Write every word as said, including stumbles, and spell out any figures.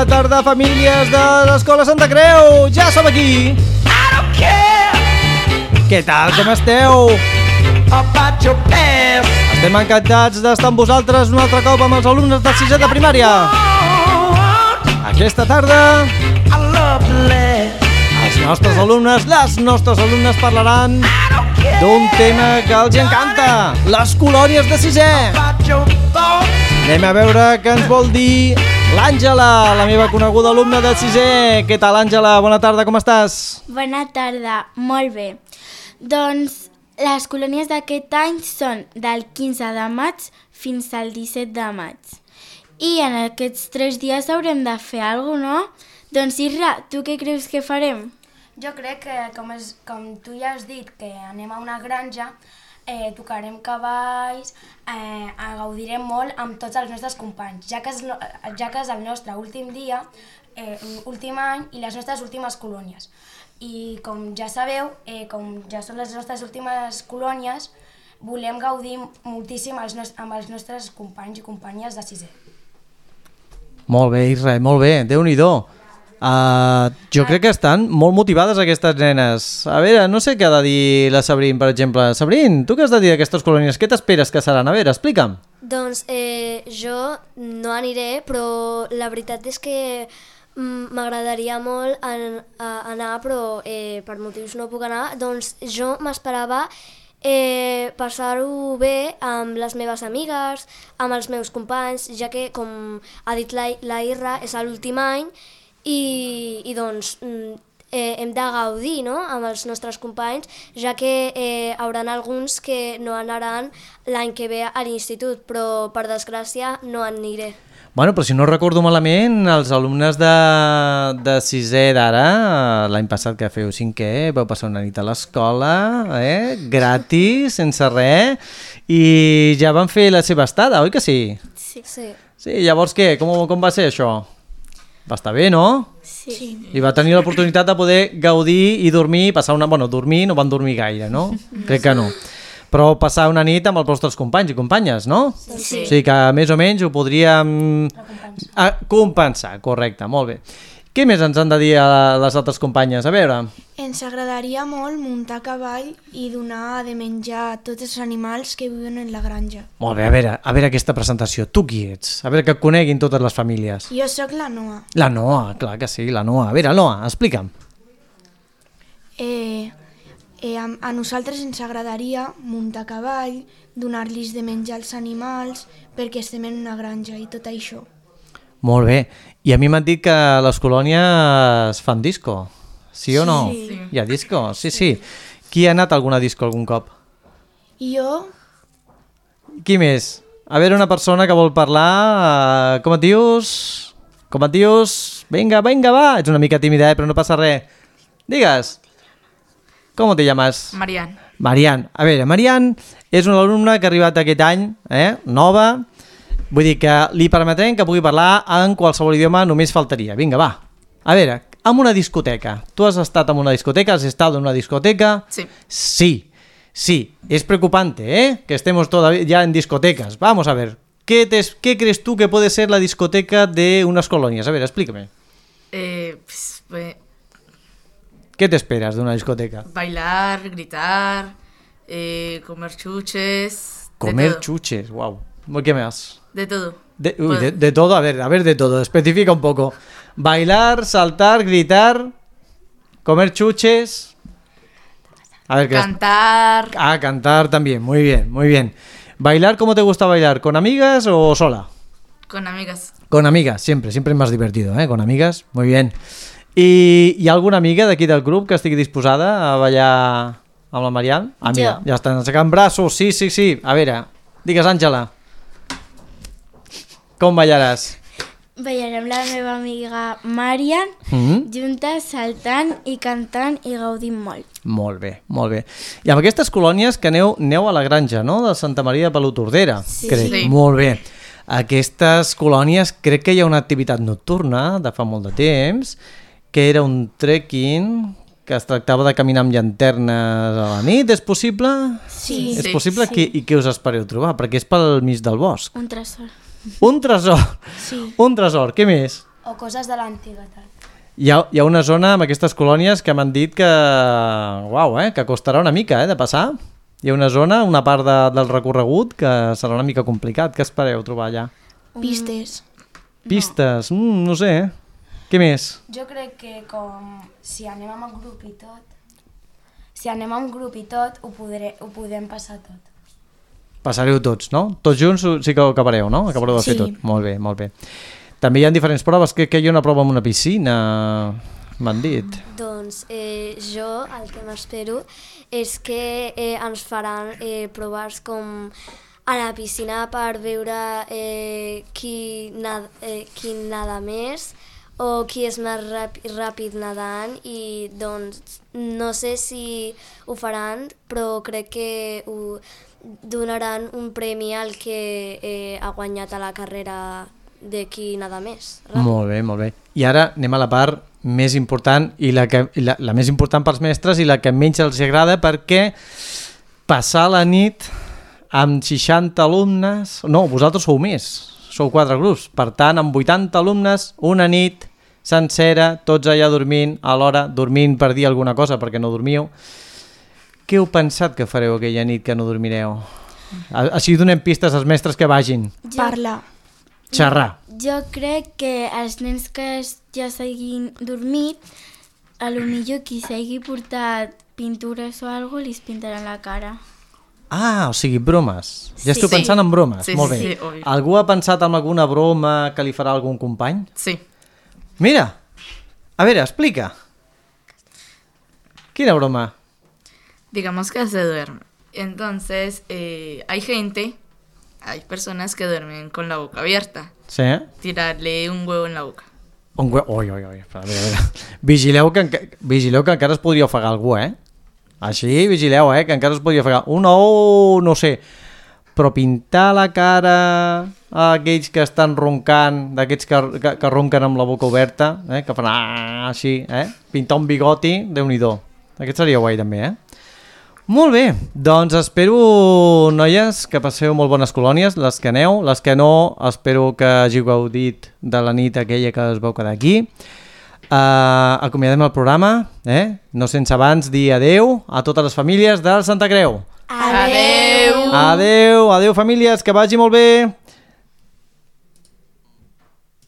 Bona tarda, famílies de l'Escola Santa Creu. Ja som aquí. Què tal, com esteu? Estem encantats d'estar amb vosaltres un altre cop amb els alumnes del sisè de primària. Aquesta tarda els nostres alumnes, les nostres alumnes parlaran d'un tema que els encanta, les colònies de sisè. Anem a veure què ens vol dir l'Àngela, la meva coneguda alumna de sisè. Què tal, Àngela? Bona tarda, com estàs? Bona tarda, molt bé. Doncs les colònies d'aquest any són del quinze de maig fins al disset de maig. I en aquests tres dies haurem de fer alguna cosa, no? Doncs Isra, tu què creus que farem? Jo crec que, com, és, com tu ja has dit, que anem a una granja, eh, tocarem cavalls, eh, gaudirem molt amb tots els nostres companys, ja que és, ja que és el nostre últim dia, eh, últim any i les nostres últimes colònies. I com ja sabeu, eh, com ja són les nostres últimes colònies, volem gaudir moltíssim els nos- amb els nostres companys i companyes de sisè. Molt bé, Israel, molt bé, Déu-n'hi-do. Uh, jo crec que estan molt motivades aquestes nenes. A veure, no sé què ha de dir la Sabrín, per exemple. Sabrín, tu què has de dir d'aquestes colònies? Què t'esperes que seran? A veure, explica'm. Doncs eh, jo no aniré, però la veritat és que mm, m'agradaria molt an a anar, però eh, per motius no puc anar. Doncs jo m'esperava eh, passar-ho bé amb les meves amigues, amb els meus companys, ja que, com ha dit la, la Irra, és l'últim any, I, i doncs eh, hem de gaudir, no?, amb els nostres companys, ja que eh, hauran alguns que no anaran l'any que ve a l'institut, però per desgràcia no aniré. Bueno, però si no recordo malament, els alumnes de, de sisè d'ara, l'any passat que feu cinquè, vau passar una nit a l'escola, eh? Gratis, sense res, i ja van fer la seva estada, oi que sí? Sí. Sí. Sí, llavors què? Com, com va ser això? Va estar bé, no? Sí. I va tenir l'oportunitat de poder gaudir i dormir, passar una... Bueno, dormir no van dormir gaire, no? Crec que no. Però passar una nit amb els vostres companys i companyes, no? Sí. O sigui que més o menys ho podríem ah, compensar, correcte, molt bé. Què més ens han de dir a les altres companyes? A veure... Ens agradaria molt muntar a cavall i donar de menjar a tots els animals que viuen en la granja. Molt bé, a veure, a veure aquesta presentació. Tu qui ets? A veure que et coneguin totes les famílies. Jo sóc la Noa. La Noa, clar que sí, la Noa. A veure, Noa, explica'm. Eh, eh, a, a nosaltres ens agradaria muntar a cavall, donar-los de menjar als animals, perquè estem en una granja i tot això. Molt bé. I a mi m'han dit que a les colònies fan disco. Sí o no? Sí. Hi ha disco? Sí, sí. Qui ha anat a alguna disco algun cop? Jo, Qui més? A veure, una persona que vol parlar... Com et dius? Com et dius? Vinga, vinga, va! Ets una mica tímida, eh? Però no passa res. Digues. Com te llames? Marian. Marian. A veure, Marian és una alumna que ha arribat aquest any, eh? Nova. Vull dir que li permetrem que pugui parlar en qualsevol idioma, només faltaria. Vinga, va. A veure, en una discoteca. Tu has estat en una discoteca? ¿Has estado en una discoteca? Sí. Sí, sí. Es preocupante, ¿eh? Que estemos todavía ya en discotecas. Vamos a ver. ¿Qué, te, ¿Qué crees tú que puede ser la discoteca de unas colonias? A ver, explícame. Eh, pues, pues, ¿Qué te esperas de una discoteca? bailar, gritar, eh, comer chuches. Comer de todo. chuches, wow. ¿Qué más? De todo. De, uy, Pues- de, de todo, a ver, a ver, de todo. Especifica un poco. Bailar, saltar, gritar, comer chuches. A ver, ¿qué es? Cantar. Ah, cantar también, muy bien, muy bien. ¿Bailar cómo te gusta bailar? ¿Con amigas o sola? Con amigas. Con amigas, siempre, siempre es más divertido, ¿eh? Con amigas, muy bien. I hi ha alguna amiga d'aquí del grup que estigui disposada a ballar amb la Marian? Ah, mira, Jo. ja estan aixecant braços, sí, sí, sí. A veure, digues, Àngela. Com ballaràs? Ballarem la meva amiga Marian, Mm? juntes saltant i cantant i gaudint molt. Molt bé, molt bé. I amb aquestes colònies que aneu, aneu a la granja, no?, de Santa Maria de Palautordera, Sí. crec. Sí. Molt bé. Aquestes colònies, crec que hi ha una activitat nocturna de fa molt de temps, que era un trekking, que es tractava de caminar amb llanternes a la nit, és possible? Sí. És Sí. possible? Sí. Que, I què us espereu trobar? Perquè és pel mig del bosc. Un tresor. Un tresor! Sí. Un tresor, què més? o coses de l'antiguitat. Hi ha, hi ha una zona amb aquestes colònies que m'han dit que, uau, eh, que costarà una mica eh, de passar. Hi ha una zona, una part de, del recorregut que serà una mica complicat. Què espereu trobar allà? Pistes. Pistes? No, mm, no sé. Què més? Jo crec que com si anem amb un grup i tot, si anem amb un grup i tot, ho, podré, ho podem passar tot. Passareu tots, no? Tots junts sí que ho acabareu, no? Acabareu de fer Sí. tot. Molt bé, molt bé. També hi ha diferents proves. Que, que hi ha una prova amb una piscina, m'han dit. Doncs eh, jo el que m'espero és que eh, ens faran eh, proves com a la piscina per veure eh, qui, nad eh, qui nada més o qui és més ràpid, ràpid nedant i doncs no sé si ho faran, però crec que ho donaran un premi al que eh, ha guanyat a la carrera de qui nada més. Ràpid. Molt bé, molt bé. I ara anem a la part més important i la, que, i la, la més important pels mestres i la que menys els agrada, perquè passar la nit amb seixanta alumnes... No, vosaltres sou més, sou quatre grups. Per tant, amb vuitanta alumnes, una nit sencera, tots allà dormint, alhora dormint per dir alguna cosa perquè no dormiu. Què heu pensat que fareu aquella nit que no dormireu? Així donem pistes als mestres que vagin. Jo, Parla. Xerrar. jo crec que els nens que ja s'hagin dormit, a lo millor qui s'hagi portat pintures o alguna cosa, li pintaran la cara. Ah, o sigui, bromes. Ja Sí. esteu pensant en bromes. Sí, Molt sí, bé. sí, obvi. Algú ha pensat en alguna broma que li farà algun company? Sí. Mira, a ver, explica. ¿Qué era broma? Digamos que se duerme. Entonces, eh, hay gente, hay personas que duermen con la boca abierta. Sí? Tirarle un huevo en la boca. Un hue... Oi, oi, oi. A veure, a veure. Vigileu que, enca... Vigileu que encara es podria ofegar algú, eh? Així, vigileu, eh? Que encara es podria ofegar. Un ou, no sé. Però pintar la cara a aquells que estan roncant, d'aquests que, que, que ronquen amb la boca oberta, eh? Que fan ah, així, eh? Pintar un bigoti, Déu-n'hi-do. Aquest seria guai també, eh? Molt bé, doncs espero, noies, que passeu molt bones colònies, les que aneu, les que no, espero que hàgiu gaudit de la nit aquella que us vau quedar aquí. Uh, acomiadem el programa, eh? No sense abans dir adeu a totes les famílies del Santa Creu. Adeu! Adeu, adeu famílies, que vagi molt bé!